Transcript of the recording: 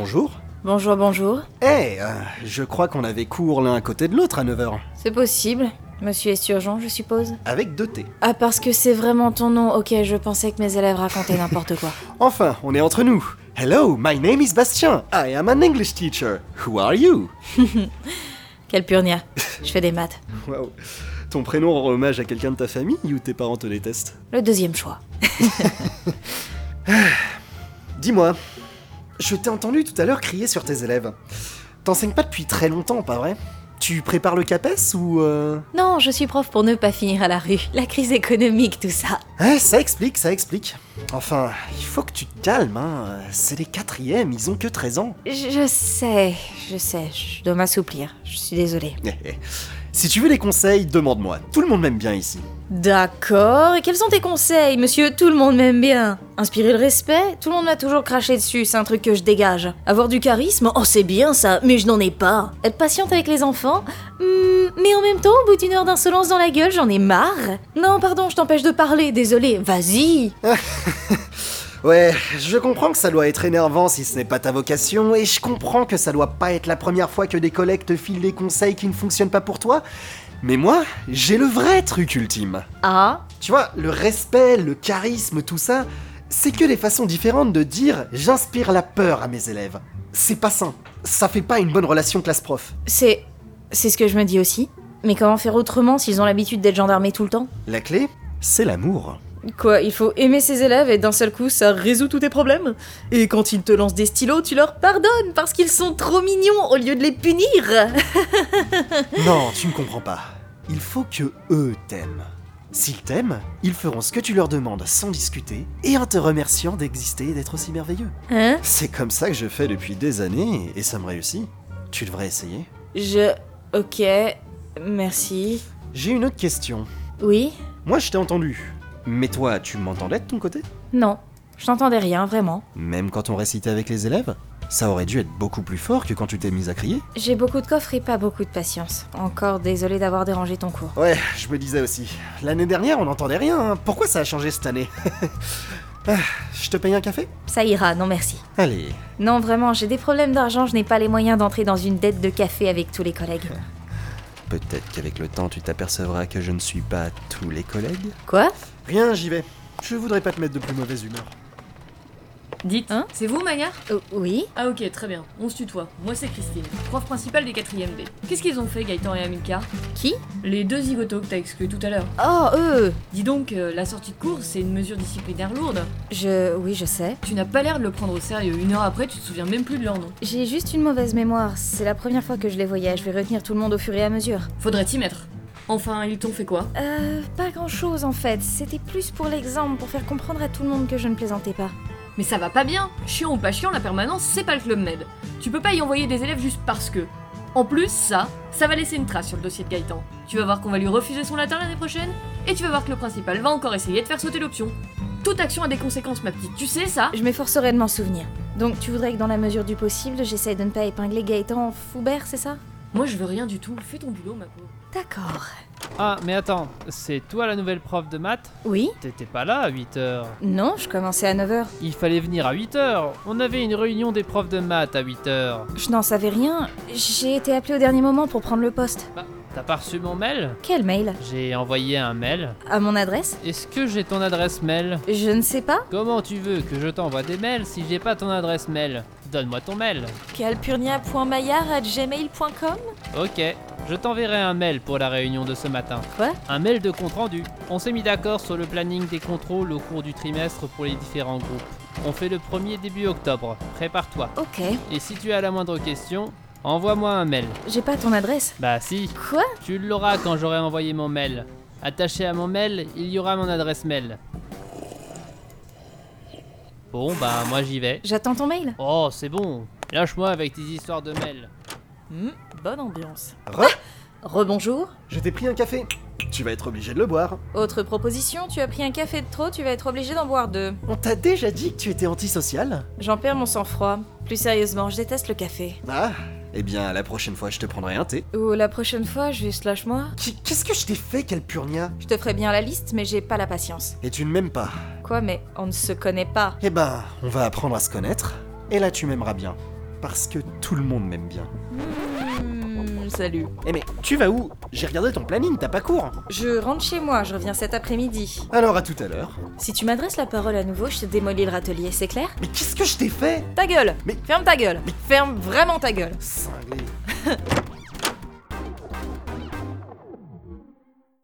Bonjour. Bonjour, bonjour. Je crois qu'on avait cours l'un à côté de l'autre à 9h. C'est possible. Monsieur Esturgeon, je suppose. Avec 2 T. Ah, parce que c'est vraiment ton nom. Ok, je pensais que mes élèves racontaient n'importe quoi. Enfin, on est entre nous. Hello, my name is Bastien. I am an English teacher. Who are you? Quel purnia. Je fais des maths. Wow. Ton prénom rend hommage à quelqu'un de ta famille ou tes parents te détestent? Le deuxième choix. Dis-moi, je t'ai entendu tout à l'heure crier sur tes élèves. T'enseignes pas depuis très longtemps, pas vrai? Tu prépares le CAPES ou Non, je suis prof pour ne pas finir à la rue. La crise économique, tout ça. Ça explique. Enfin, il faut que tu te calmes, hein. C'est les 4e, ils ont que 13 ans. Je sais. Je dois m'assouplir. Je suis désolée. Si tu veux des conseils, demande-moi. Tout le monde m'aime bien ici. D'accord. Et quels sont tes conseils, monsieur? Tout le monde m'aime bien. Inspirer le respect? Tout le monde m'a toujours craché dessus, c'est un truc que je dégage. Avoir du charisme? Oh, c'est bien ça, mais je n'en ai pas. Être patiente avec les enfants? Mais en même temps, au bout d'une heure d'insolence dans la gueule, j'en ai marre. Non, pardon, je t'empêche de parler, désolé. Vas-y. Ouais, je comprends que ça doit être énervant si ce n'est pas ta vocation, et je comprends que ça doit pas être la première fois que des collègues te filent des conseils qui ne fonctionnent pas pour toi, mais moi, j'ai le vrai truc ultime. Ah? Tu vois, le respect, le charisme, tout ça, c'est que des façons différentes de dire « j'inspire la peur à mes élèves ». C'est pas sain, ça fait pas une bonne relation classe-prof. C'est ce que je me dis aussi. Mais comment faire autrement s'ils ont l'habitude d'être gendarmés tout le temps? La clé, c'est l'amour. Quoi, il faut aimer ses élèves et d'un seul coup ça résout tous tes problèmes? Et quand ils te lancent des stylos, tu leur pardonnes parce qu'ils sont trop mignons au lieu de les punir? Non, tu ne comprends pas. Il faut que eux t'aiment. S'ils t'aiment, ils feront ce que tu leur demandes sans discuter et en te remerciant d'exister et d'être aussi merveilleux. Hein? C'est comme ça que je fais depuis des années et ça me réussit. Tu devrais essayer. Ok, merci. J'ai une autre question. Oui? Moi je t'ai entendu. Mais toi, tu m'entendais de ton côté? Non, je n'entendais rien, vraiment. Même quand on récitait avec les élèves? Ça aurait dû être beaucoup plus fort que quand tu t'es mise à crier. J'ai beaucoup de coffres et pas beaucoup de patience. Encore désolé d'avoir dérangé ton cours. Ouais, je me disais aussi. L'année dernière, on n'entendait rien. Hein. Pourquoi ça a changé cette année? Je te paye un café? Ça ira, non merci. Allez. Non, vraiment, j'ai des problèmes d'argent, je n'ai pas les moyens d'entrer dans une dette de café avec tous les collègues. Peut-être qu'avec le temps, tu t'apercevras que je ne suis pas tous les collègues. Quoi? Rien, j'y vais. Je voudrais pas te mettre de plus mauvaise humeur. Dites, Hein? c'est vous Maya? Oui? Ah ok, très bien, on se tutoie. Moi c'est Christine, prof principale des 4e B. Qu'est-ce qu'ils ont fait Gaëtan et Amilcar? Qui? Les 2 zigotos que t'as exclus tout à l'heure. Oh, eux! Dis donc, la sortie de cours c'est une mesure disciplinaire lourde. Oui, je sais. Tu n'as pas l'air de le prendre au sérieux, 1 heure après tu te souviens même plus de leur nom. J'ai juste une mauvaise mémoire, c'est la première fois que je les voyais, je vais retenir tout le monde au fur et à mesure. Faudrait t'y mettre. Enfin, ils t'ont fait quoi? Pas grand chose en fait, c'était plus pour l'exemple, pour faire comprendre à tout le monde que je ne plaisantais pas. Mais ça va pas bien. Chiant ou pas chiant, la permanence c'est pas le Club Med. Tu peux pas y envoyer des élèves juste parce que. En plus, ça va laisser une trace sur le dossier de Gaëtan. Tu vas voir qu'on va lui refuser son latin l'année prochaine, et tu vas voir que le principal va encore essayer de faire sauter l'option. Toute action a des conséquences, ma petite, tu sais ça? Je m'efforcerai de m'en souvenir. Donc tu voudrais que dans la mesure du possible, j'essaye de ne pas épingler Gaëtan Foubert, c'est ça? Moi je veux rien du tout, fais ton boulot ma pauvre. D'accord. Ah, mais attends, c'est toi la nouvelle prof de maths? Oui? T'étais pas là à 8h. Non, je commençais à 9h. Il fallait venir à 8h. On avait une réunion des profs de maths à 8h. Je n'en savais rien. J'ai été appelée au dernier moment pour prendre le poste. Bah, t'as pas reçu mon mail? Quel mail? J'ai envoyé un mail. À mon adresse? Est-ce que j'ai ton adresse mail? Je ne sais pas. Comment tu veux que je t'envoie des mails si j'ai pas ton adresse mail? Donne-moi ton mail. calpurnia.maillard@gmail.com. Ok, je t'enverrai un mail pour la réunion de ce matin. Quoi? Un mail de compte rendu. On s'est mis d'accord sur le planning des contrôles au cours du trimestre pour les différents groupes. On fait le premier début octobre. Prépare-toi. Ok. Et si tu as la moindre question, envoie-moi un mail. J'ai pas ton adresse. Bah si, Quoi? tu l'auras quand j'aurai envoyé mon mail. Attaché à mon mail, il y aura mon adresse mail. Bon bah moi j'y vais. J'attends ton mail. Oh c'est bon, lâche-moi avec tes histoires de mail. Bonne ambiance. Re, Rebonjour. je t'ai pris un café. Tu vas être obligé de le boire. Autre proposition, tu as pris un café de trop, tu vas être obligé d'en boire 2. On t'a déjà dit que tu étais antisocial? J'en perds mon sang-froid. Plus sérieusement, je déteste le café. Ah, eh bien la prochaine fois je te prendrai un thé. Ou la prochaine fois, juste lâche-moi. Qu'est-ce que je t'ai fait, Calpurnia? Je te ferai bien la liste, mais j'ai pas la patience. Et tu ne m'aimes pas. Quoi, mais on ne se connaît pas. Eh ben, on va apprendre à se connaître, et là tu m'aimeras bien. Parce que tout le monde m'aime bien. Salut. Eh mais, tu vas où? J'ai regardé ton planning, t'as pas cours. Je rentre chez moi, je reviens cet après-midi. Alors à tout à l'heure. Si tu m'adresses la parole à nouveau, je te démolis le râtelier, c'est clair? Mais qu'est-ce que je t'ai fait? Ta gueule! Mais- Ferme ta gueule! Ferme vraiment ta gueule! Cinglé.